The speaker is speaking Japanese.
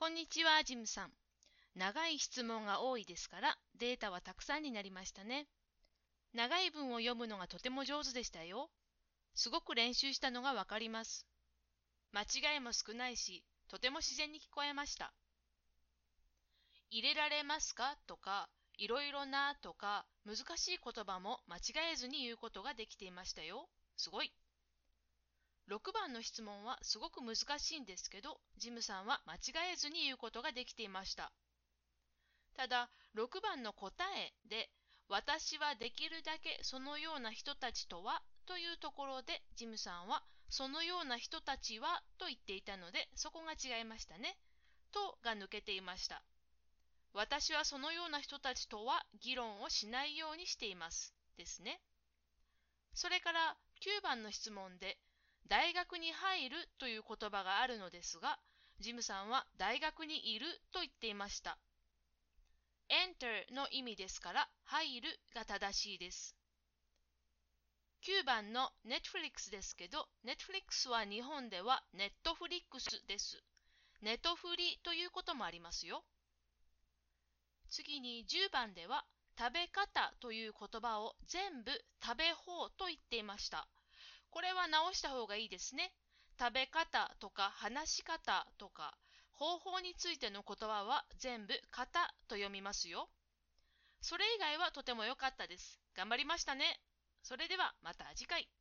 こんにちは、ジムさん。長い質問が多いですから、データはたくさんになりましたね。長い文を読むのがとても上手でしたよ。すごく練習したのがわかります。間違いも少ないし、とても自然に聞こえました。入れられますかとか、いろいろなとか、難しい言葉も間違えずに言うことができていましたよ。すごい。6番の質問はすごく難しいんですけど、ジムさんは間違えずに言うことができていました。ただ、6番の答えで、私はできるだけそのような人たちとはというところで、ジムさんはそのような人たちはと言っていたので、そこが違いましたね。とが抜けていました。私はそのような人たちとは議論をしないようにしています。ですね。それから9番の質問で、大学に入るという言葉があるのですが、ジムさんは大学にいると言っていました。enter の意味ですから、入るが正しいです。9番の Netflix ですけど、Netflix は日本では Netflix です。ネットフリということもありますよ。次に10番では、食べ方という言葉を全部食べ法と言っていました。これは直した方がいいですね。食べ方とか話し方とか方法についての言葉は全部型と読みますよ。それ以外はとても良かったです。頑張りましたね。それではまた次回。